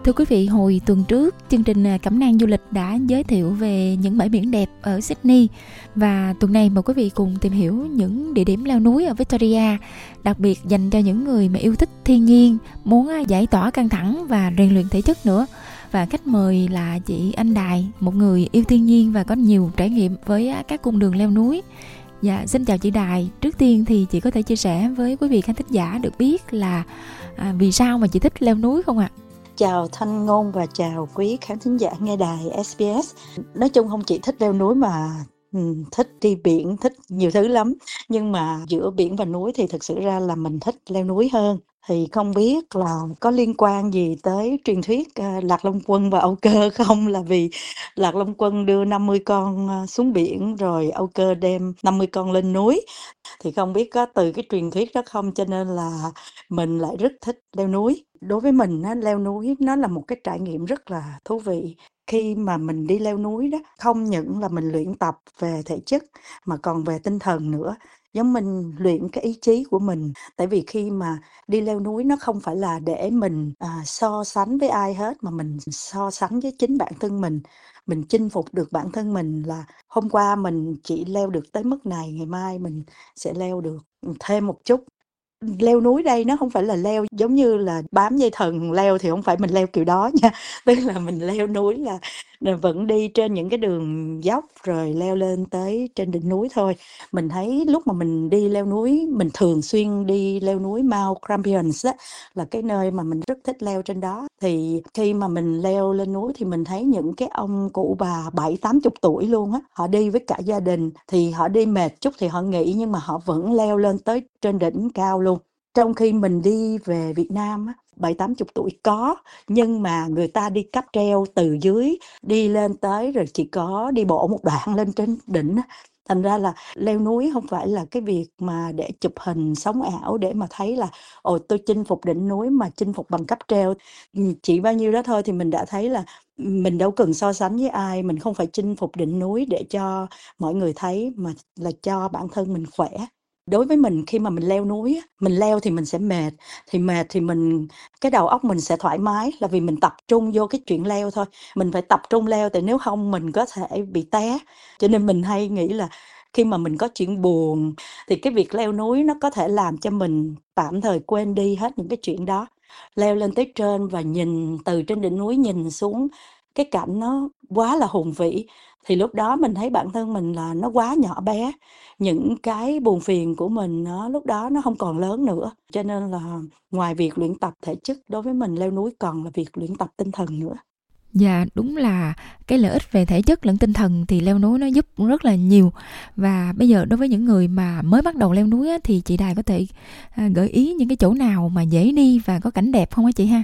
Thưa quý vị, hồi tuần trước, chương trình Cẩm nang du lịch đã giới thiệu về những bãi biển đẹp ở Sydney. Và tuần này mời quý vị cùng tìm hiểu những địa điểm leo núi ở Victoria, đặc biệt dành cho những người mà yêu thích thiên nhiên, muốn giải tỏa căng thẳng và rèn luyện thể chất nữa. Và khách mời là chị Anh Đài, một người yêu thiên nhiên và có nhiều trải nghiệm với các cung đường leo núi. Dạ, xin chào chị Đài. Trước tiên thì chị có thể chia sẻ với quý vị khán thính giả được biết là vì sao mà chị thích leo núi không ạ? Chào Thanh Ngôn và chào quý khán thính giả nghe đài SBS. Nói chung không chỉ thích leo núi mà thích đi biển, thích nhiều thứ lắm. Nhưng mà giữa biển và núi thì thực sự ra là mình thích leo núi hơn. Thì không biết là có liên quan gì tới truyền thuyết Lạc Long Quân và Âu Cơ không? Là vì Lạc Long Quân đưa 50 con xuống biển rồi Âu Cơ đem 50 con lên núi. Thì không biết có từ cái truyền thuyết đó không, cho nên là mình lại rất thích leo núi. Đối với mình leo núi nó là một cái trải nghiệm rất là thú vị. Khi mà mình đi leo núi đó, không những là mình luyện tập về thể chất mà còn về tinh thần nữa. Giống mình luyện cái ý chí của mình. Tại vì khi mà đi leo núi nó không phải là để mình so sánh với ai hết, mà mình so sánh với chính bản thân mình. Mình chinh phục được bản thân mình, là hôm qua mình chỉ leo được tới mức này, ngày mai mình sẽ leo được thêm một chút. Leo núi đây nó không phải là leo giống như là bám dây thần leo, thì không phải mình leo kiểu đó nha. Tức là mình leo núi là vẫn đi trên những cái đường dốc rồi leo lên tới trên đỉnh núi thôi. Mình thấy lúc mà mình đi leo núi, mình thường xuyên đi leo núi Mount Grampians á, là cái nơi mà mình rất thích leo trên đó. Thì khi mà mình leo lên núi thì mình thấy những cái ông cụ bà 70-80 tuổi luôn á, họ đi với cả gia đình, thì họ đi mệt chút thì họ nghỉ, nhưng mà họ vẫn leo lên tới trên đỉnh cao luôn. Trong khi mình đi về Việt Nam á, 70-80 tuổi có, nhưng mà người ta đi cáp treo từ dưới đi lên tới, rồi chỉ có đi bộ một đoạn lên trên đỉnh á. Thành ra là leo núi không phải là cái việc mà để chụp hình sống ảo, để mà thấy là tôi chinh phục đỉnh núi, mà chinh phục bằng cáp treo. Chỉ bao nhiêu đó thôi thì mình đã thấy là mình đâu cần so sánh với ai. Mình không phải chinh phục đỉnh núi để cho mọi người thấy, mà là cho bản thân mình khỏe. Đối với mình, khi mà mình leo núi, mình leo thì mình sẽ mệt. Thì mệt thì cái đầu óc mình sẽ thoải mái, là vì mình tập trung vô cái chuyện leo thôi. Mình phải tập trung leo, tại nếu không mình có thể bị té. Cho nên mình hay nghĩ là khi mà mình có chuyện buồn, thì cái việc leo núi nó có thể làm cho mình tạm thời quên đi hết những cái chuyện đó. Leo lên tới trên và nhìn từ trên đỉnh núi nhìn xuống, cái cảnh nó quá là hùng vĩ. Thì lúc đó mình thấy bản thân mình là nó quá nhỏ bé. Những cái buồn phiền của mình lúc đó nó không còn lớn nữa. Cho nên là ngoài việc luyện tập thể chất, đối với mình leo núi còn là việc luyện tập tinh thần nữa. Dạ, đúng là cái lợi ích về thể chất lẫn tinh thần thì leo núi nó giúp rất là nhiều. Và bây giờ đối với những người mà mới bắt đầu leo núi á, thì chị Đài có thể gợi ý những cái chỗ nào mà dễ đi và có cảnh đẹp không á chị ha?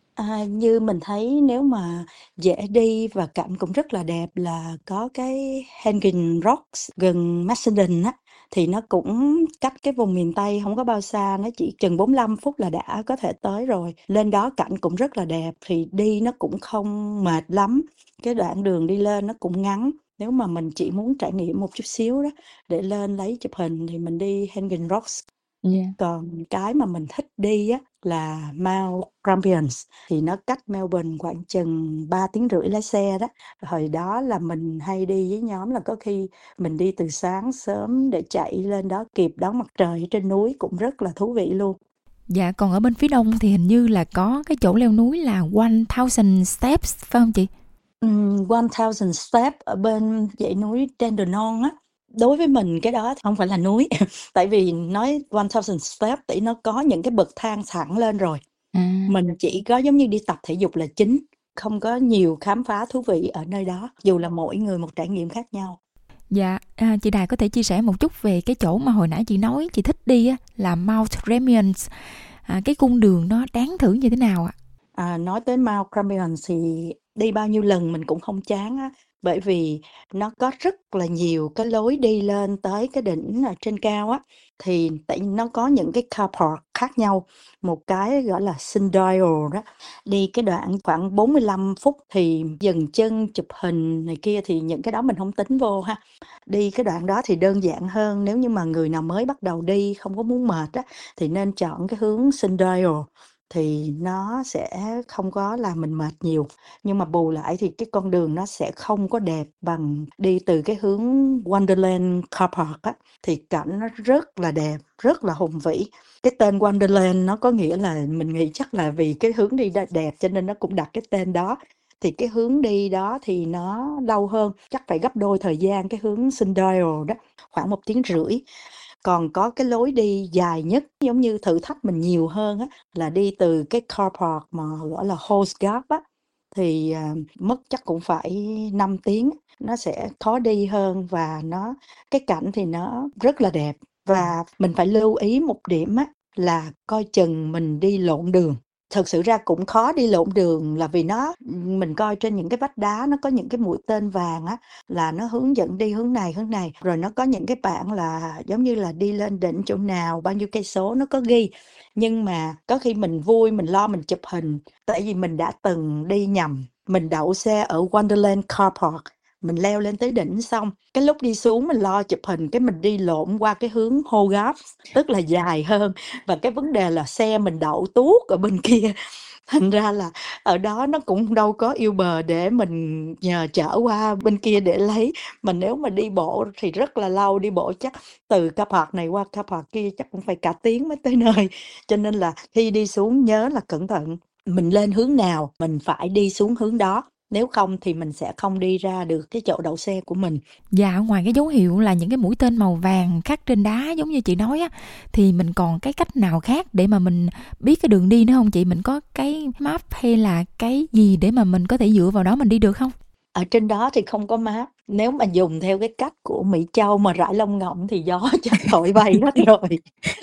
Như mình thấy nếu mà dễ đi và cảnh cũng rất là đẹp là có cái Hanging Rocks gần Macedon á, thì nó cũng cách cái vùng miền Tây không có bao xa, nó chỉ chừng 45 phút là đã có thể tới rồi. Lên đó cảnh cũng rất là đẹp, thì đi nó cũng không mệt lắm. Cái đoạn đường đi lên nó cũng ngắn. Nếu mà mình chỉ muốn trải nghiệm một chút xíu đó để lên lấy chụp hình thì mình đi Hanging Rocks. Còn cái mà mình thích đi á là Mount Grampians, thì nó cách Melbourne khoảng chừng 3 tiếng rưỡi lái xe đó. Hồi đó là mình hay đi với nhóm, là có khi mình đi từ sáng sớm để chạy lên đó kịp đón mặt trời ở trên núi, cũng rất là thú vị luôn. Dạ, còn ở bên phía đông thì hình như là có cái chỗ leo núi là 1000 Steps phải không chị? 1000 Steps ở bên dãy núi Dandenong á. Đối với mình cái đó không phải là núi. Tại vì nói 1000 Steps thì nó có những cái bậc thang thẳng lên rồi. Mình chỉ có giống như đi tập thể dục là chính, không có nhiều khám phá thú vị ở nơi đó, dù là mỗi người một trải nghiệm khác nhau. Dạ, chị Đài có thể chia sẻ một chút về cái chỗ mà hồi nãy chị nói chị thích đi á, là Mount Grampians. Cái cung đường nó đáng thử như thế nào ạ? Nói tới Mount Grampians thì đi bao nhiêu lần mình cũng không chán á, bởi vì nó có rất là nhiều cái lối đi lên tới cái đỉnh ở trên cao á. Thì tại nó có những cái car park khác nhau. Một cái gọi là Sundial đó, đi cái đoạn khoảng 45 phút thì dừng chân chụp hình này kia, thì những cái đó mình không tính vô ha. Đi cái đoạn đó thì đơn giản hơn, nếu như mà người nào mới bắt đầu đi không có muốn mệt á thì nên chọn cái hướng Sundial. thì nó sẽ không có làm mình mệt nhiều. Nhưng mà bù lại thì cái con đường nó sẽ không có đẹp bằng đi từ cái hướng Wonderland Car Park á, thì cảnh nó rất là đẹp, rất là hùng vĩ. Cái tên Wonderland nó có nghĩa là mình nghĩ chắc là vì cái hướng đi đẹp cho nên nó cũng đặt cái tên đó. Thì cái hướng đi đó thì nó lâu hơn, chắc phải gấp đôi thời gian cái hướng Sundial đó, khoảng 1 tiếng rưỡi. Còn có cái lối đi dài nhất giống như thử thách mình nhiều hơn á, là đi từ cái car park mà gọi là Hose Gap á, thì mất chắc cũng phải 5 tiếng. Nó sẽ khó đi hơn và cái cảnh thì nó rất là đẹp. Và mình phải lưu ý một điểm á, là coi chừng mình đi lộn đường. Thực sự ra cũng khó đi lộn đường là vì mình coi trên những cái vách đá nó có những cái mũi tên vàng á, là nó hướng dẫn đi hướng này, rồi nó có những cái bảng là giống như là đi lên đỉnh chỗ nào, bao nhiêu cây số nó có ghi. Nhưng mà có khi mình vui, mình lo mình chụp hình, tại vì mình đã từng đi nhầm, mình đậu xe ở Wonderland Car Park, mình leo lên tới đỉnh xong, cái lúc đi xuống mình lo chụp hình, cái mình đi lộn qua cái hướng Hogarth, tức là dài hơn, và cái vấn đề là xe mình đậu tuốt ở bên kia. Thành ra là ở đó nó cũng đâu có Uber để mình nhờ chở qua bên kia để lấy, mà nếu mà đi bộ thì rất là lâu, đi bộ chắc từ car park này qua car park kia chắc cũng phải cả tiếng mới tới nơi. Cho nên là khi đi xuống nhớ là cẩn thận, mình lên hướng nào mình phải đi xuống hướng đó, nếu không thì mình sẽ không đi ra được cái chỗ đậu xe của mình. Dạ, ngoài cái dấu hiệu là những cái mũi tên màu vàng khắc trên đá giống như chị nói á, thì mình còn cái cách nào khác để mà mình biết cái đường đi nữa không chị? Mình có cái map hay là cái gì để mà mình có thể dựa vào đó mình đi được không? Ở trên đó thì không có map. Nếu mà dùng theo cái cách của Mỹ Châu mà rải lông ngỗng thì gió chắc thổi bay hết rồi.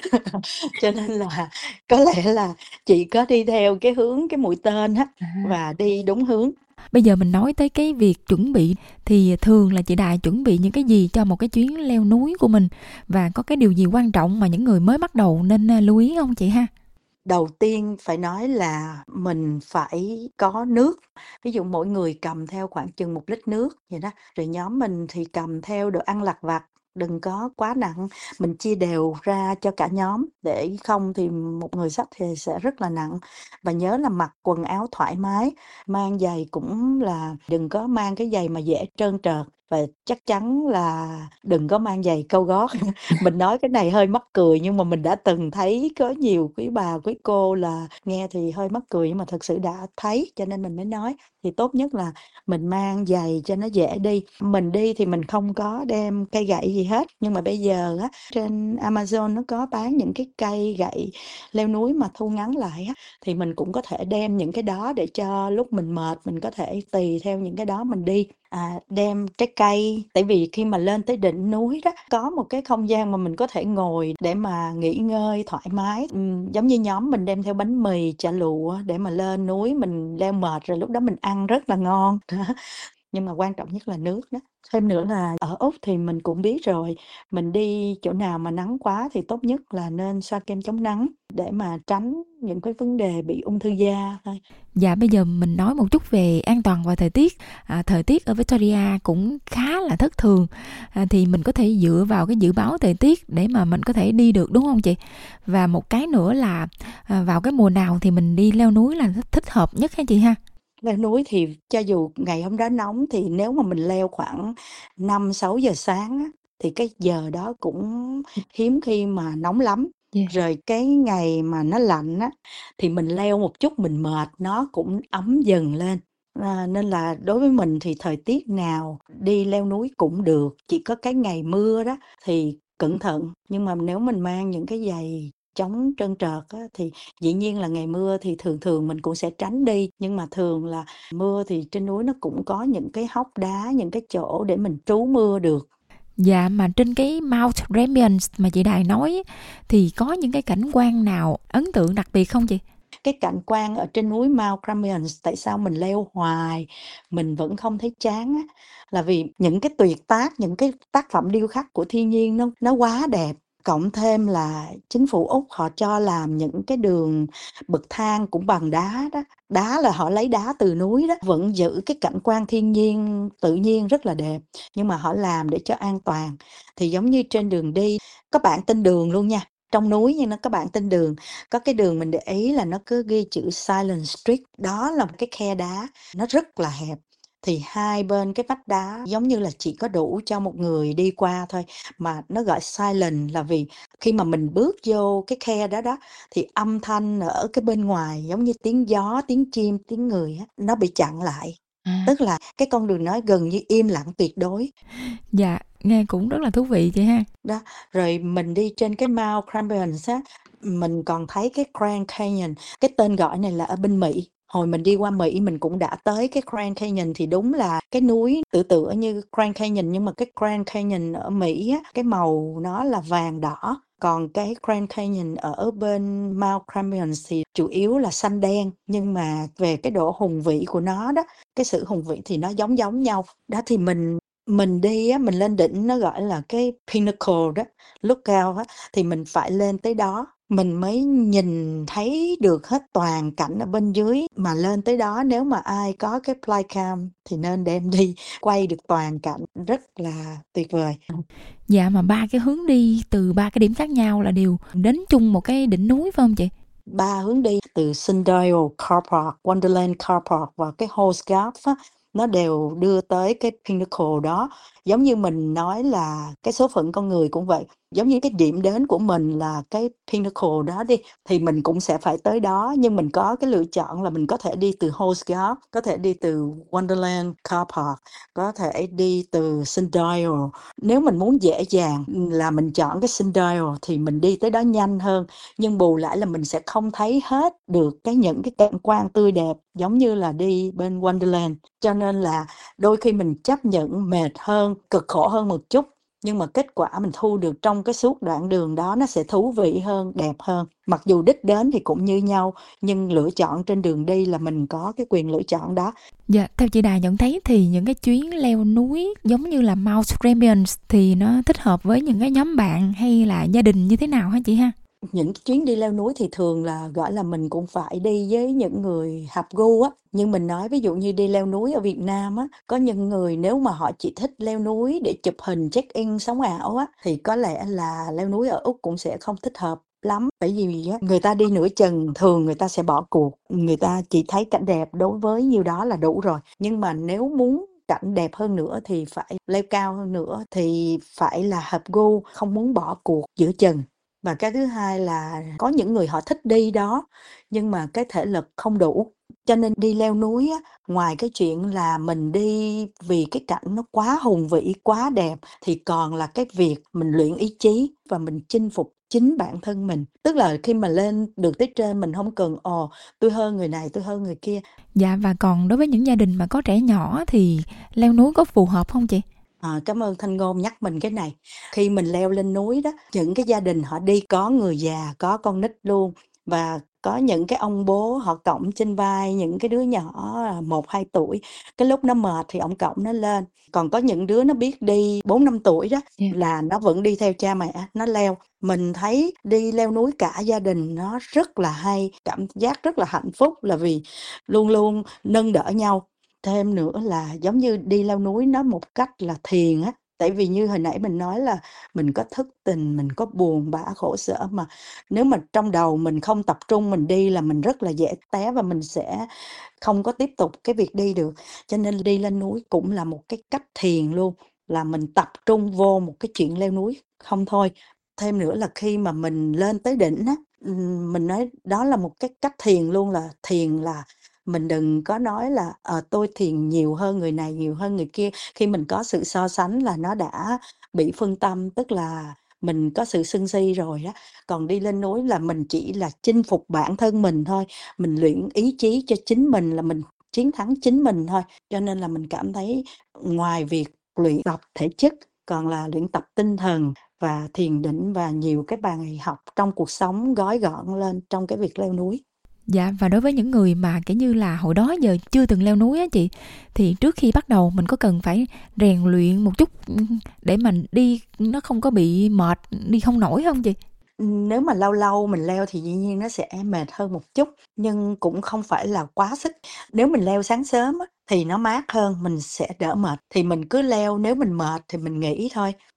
Cho nên là có lẽ là chị có đi theo cái hướng cái mũi tên á, và đi đúng hướng. Bây giờ mình nói tới cái việc chuẩn bị thì thường là chị Đài chuẩn bị những cái gì cho một cái chuyến leo núi của mình, và có cái điều gì quan trọng mà những người mới bắt đầu nên lưu ý không chị ha? Đầu tiên phải nói là mình phải có nước. Ví dụ mỗi người cầm theo khoảng chừng 1 lít nước vậy đó. Rồi nhóm mình thì cầm theo đồ ăn lặt vặt, đừng có quá nặng. Mình chia đều ra cho cả nhóm, để không thì một người xách thì sẽ rất là nặng. Và nhớ là mặc quần áo thoải mái, mang giày cũng là đừng có mang cái giày mà dễ trơn trượt. Và chắc chắn là đừng có mang giày cao gót. Mình nói cái này hơi mắc cười, nhưng mà mình đã từng thấy có nhiều quý bà, quý cô là nghe thì hơi mắc cười, nhưng mà thực sự đã thấy cho nên mình mới nói. Thì tốt nhất là mình mang giày cho nó dễ đi. Mình đi thì mình không có đem cây gậy gì hết, nhưng mà bây giờ á, trên Amazon nó có bán những cái cây gậy leo núi mà thu ngắn lại á, thì mình cũng có thể đem những cái đó để cho lúc mình mệt mình có thể tùy theo những cái đó mình đi. Đem trái cây, tại vì khi mà lên tới đỉnh núi đó có một cái không gian mà mình có thể ngồi để mà nghỉ ngơi thoải mái. Giống như nhóm mình đem theo bánh mì chả lụa để mà lên núi mình leo mệt rồi lúc đó mình ăn rất là ngon. Nhưng mà quan trọng nhất là nước đó. Thêm nữa là ở Úc thì mình cũng biết rồi, mình đi chỗ nào mà nắng quá thì tốt nhất là nên xoa kem chống nắng để mà tránh những cái vấn đề bị ung thư da thôi. Dạ, bây giờ mình nói một chút về an toàn và thời tiết. Thời tiết ở Victoria cũng khá là thất thường, thì mình có thể dựa vào cái dự báo thời tiết để mà mình có thể đi được, đúng không chị? Và một cái nữa là vào cái mùa nào thì mình đi leo núi là thích hợp nhất hả chị ha? Leo núi thì cho dù ngày hôm đó nóng thì nếu mà mình leo khoảng 5-6 giờ sáng á, thì cái giờ đó cũng hiếm khi mà nóng lắm. Yeah. Rồi cái ngày mà nó lạnh á, thì mình leo một chút mình mệt nó cũng ấm dần lên. Nên là đối với mình thì thời tiết nào đi leo núi cũng được. Chỉ có cái ngày mưa đó thì cẩn thận. Nhưng mà nếu mình mang những cái giày chống trơn trượt á, thì dĩ nhiên là ngày mưa thì thường thường mình cũng sẽ tránh đi. Nhưng mà thường là mưa thì trên núi nó cũng có những cái hốc đá, những cái chỗ để mình trú mưa được. Dạ, mà trên cái Mount Rampions mà chị Đài nói thì có những cái cảnh quan nào ấn tượng đặc biệt không chị? Cái cảnh quan ở trên núi Mount Rampions, tại sao mình leo hoài mình vẫn không thấy chán á, là vì những cái tuyệt tác, những cái tác phẩm điêu khắc của thiên nhiên nó quá đẹp. Cộng thêm là chính phủ Úc họ cho làm những cái đường bậc thang cũng bằng đá đó. Đá là họ lấy đá từ núi đó, vẫn giữ cái cảnh quan thiên nhiên tự nhiên rất là đẹp. Nhưng mà họ làm để cho an toàn. Thì giống như trên đường đi, có bảng tên đường luôn nha. Trong núi nha các bạn, trên đường có cái đường mình để ý là nó cứ ghi chữ Silent Street, đó là một cái khe đá, nó rất là hẹp. Thì hai bên cái vách đá giống như là chỉ có đủ cho một người đi qua thôi, mà nó gọi silent là vì khi mà mình bước vô cái khe đó đó, thì âm thanh ở cái bên ngoài giống như tiếng gió, tiếng chim, tiếng người á, nó bị chặn lại. À, Tức là cái con đường nói gần như im lặng tuyệt đối. dạ, nghe cũng rất là thú vị chị ha. Đó, rồi mình đi trên cái Mount Crampians á, mình còn thấy cái Grand Canyon, cái tên gọi này là ở bên Mỹ. Hồi mình đi qua Mỹ mình cũng đã tới cái Grand Canyon, thì đúng là cái núi tựa tựa như Grand Canyon, nhưng mà cái Grand Canyon ở Mỹ á, cái màu nó là vàng đỏ. Còn cái Grand Canyon ở bên Mount Crampians thì chủ yếu là xanh đen, nhưng mà về cái độ hùng vĩ của nó đó, cái sự hùng vĩ thì nó giống giống nhau. Đó thì mình đi á, mình lên đỉnh nó gọi là cái pinnacle đó, lookout á, thì mình phải lên tới đó mình mới nhìn thấy được hết toàn cảnh ở bên dưới. Mà lên tới đó nếu mà ai có cái flycam thì nên đem đi quay được toàn cảnh, rất là tuyệt vời. Dạ, mà ba cái hướng đi từ ba cái điểm khác nhau là đều đến chung một cái đỉnh núi phải không chị? 3 hướng đi từ Sundial Car Park, Wonderland Car Park và cái Horse Gap á, nó đều đưa tới cái pinnacle đó. Giống như mình nói là cái số phận con người cũng vậy, giống như cái điểm đến của mình là cái pinnacle đó đi, thì mình cũng sẽ phải tới đó, nhưng mình có cái lựa chọn là mình có thể đi từ Horse Gap, có thể đi từ Wonderland Car Park, có thể đi từ Sundial. Nếu mình muốn dễ dàng là mình chọn cái Sundial thì mình đi tới đó nhanh hơn, nhưng bù lại là mình sẽ không thấy hết được những cái cảnh quan tươi đẹp giống như là đi bên Wonderland. Cho nên là đôi khi mình chấp nhận mệt hơn, cực khổ hơn một chút, nhưng mà kết quả mình thu được trong cái suốt đoạn đường đó nó sẽ thú vị hơn, đẹp hơn. Mặc dù đích đến thì cũng như nhau, nhưng lựa chọn trên đường đi là mình có cái quyền lựa chọn đó. Dạ, theo chị Đài nhận thấy thì những cái chuyến leo núi giống như là Mount Crampians thì nó thích hợp với những cái nhóm bạn hay là gia đình như thế nào hả chị ha? Những cái chuyến đi leo núi thì thường là gọi là mình cũng phải đi với những người hợp gu á. Nhưng mình nói ví dụ như đi leo núi ở Việt Nam á, có những người nếu mà họ chỉ thích leo núi để chụp hình check-in sống ảo á, thì có lẽ là leo núi ở Úc cũng sẽ không thích hợp lắm. Bởi vì á, người ta đi nửa chừng thường người ta sẽ bỏ cuộc, người ta chỉ thấy cảnh đẹp, đối với nhiêu đó là đủ rồi. Nhưng mà nếu muốn cảnh đẹp hơn nữa thì phải leo cao hơn nữa, thì phải là hợp gu, không muốn bỏ cuộc giữa chừng. Và cái thứ hai là có những người họ thích đi đó, nhưng mà cái thể lực không đủ. Cho nên đi leo núi á, ngoài cái chuyện là mình đi vì cái cảnh nó quá hùng vĩ, quá đẹp, thì còn là cái việc mình luyện ý chí và mình chinh phục chính bản thân mình. Tức là khi mà lên được tới trên mình không cần tôi hơn người này, tôi hơn người kia. Dạ, và còn đối với những gia đình mà có trẻ nhỏ thì leo núi có phù hợp không chị? Cảm ơn Thanh Ngôn nhắc mình cái này. Khi mình leo lên núi đó, những cái gia đình họ đi có người già, có con nít luôn, và có những cái ông bố họ cõng trên vai những cái đứa nhỏ 1-2 tuổi. Cái lúc nó mệt thì ông cõng nó lên. Còn có những đứa nó biết đi 4-5 tuổi đó Dạ. là nó vẫn đi theo cha mẹ, nó leo. Mình thấy đi leo núi cả gia đình nó rất là hay, cảm giác rất là hạnh phúc là vì luôn luôn nâng đỡ nhau. Thêm nữa là giống như đi leo núi nó một cách là thiền á, tại vì như hồi nãy mình nói là mình có thất tình, mình có buồn bã, khổ sở, mà nếu mà trong đầu mình không tập trung mình đi là mình rất là dễ té và mình sẽ không có tiếp tục cái việc đi được. Cho nên đi lên núi cũng là một cái cách thiền luôn, là mình tập trung vô một cái chuyện leo núi không thôi. Thêm nữa là khi mà mình lên tới đỉnh á, mình nói đó là một cái cách thiền luôn, là thiền là mình đừng có nói là tôi thiền nhiều hơn người này, nhiều hơn người kia. Khi mình có sự so sánh là nó đã bị phân tâm, tức là mình có sự sân si rồi đó. Còn đi lên núi là mình chỉ là chinh phục bản thân mình thôi, mình luyện ý chí cho chính mình, là mình chiến thắng chính mình thôi. Cho nên là mình cảm thấy ngoài việc luyện tập thể chất, còn là luyện tập tinh thần và thiền định và nhiều cái bài học trong cuộc sống gói gọn lên trong cái việc leo núi. Dạ, và đối với những người mà kiểu như là hồi đó giờ chưa từng leo núi á chị, thì trước khi bắt đầu mình có cần phải rèn luyện một chút để mình đi nó không có bị mệt, đi không nổi không chị? Nếu mà lâu lâu mình leo thì dĩ nhiên nó sẽ mệt hơn một chút, nhưng cũng không phải là quá sức. Nếu mình leo sáng sớm á, thì nó mát hơn, mình sẽ đỡ mệt. Thì mình cứ leo, nếu mình mệt thì mình nghỉ thôi.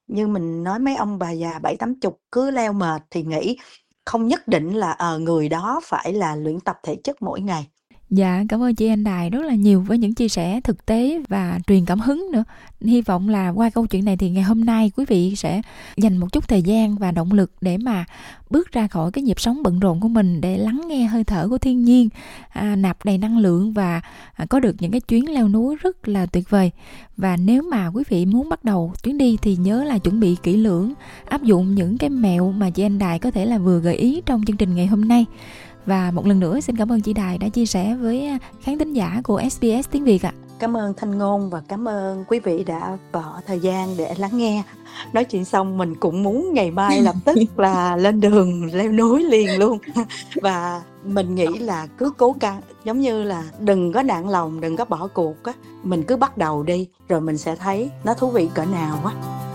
Như mình nói mấy ông bà già 70-80 cứ leo mệt thì nghĩ không nhất định là người đó phải là luyện tập thể chất mỗi ngày. Dạ, cảm ơn chị Anh Đài rất là nhiều với những chia sẻ thực tế và truyền cảm hứng nữa. Hy vọng là qua câu chuyện này thì ngày hôm nay quý vị sẽ dành một chút thời gian và động lực để mà bước ra khỏi cái nhịp sống bận rộn của mình, để lắng nghe hơi thở của thiên nhiên, nạp đầy năng lượng và có được những cái chuyến leo núi rất là tuyệt vời. Và nếu mà quý vị muốn bắt đầu chuyến đi thì nhớ là chuẩn bị kỹ lưỡng, áp dụng những cái mẹo mà chị Anh Đài có thể là vừa gợi ý trong chương trình ngày hôm nay. Và một lần nữa xin cảm ơn chị Đài đã chia sẻ với khán thính giả của SBS tiếng Việt ạ. Cảm ơn Thanh Ngôn và cảm ơn quý vị đã bỏ thời gian để lắng nghe. Nói chuyện xong mình cũng muốn ngày mai lập tức là lên đường leo núi liền luôn. Và mình nghĩ là cứ cố gắng, giống như là đừng có nản lòng, đừng có bỏ cuộc á. Mình cứ bắt đầu đi rồi mình sẽ thấy nó thú vị cỡ nào á.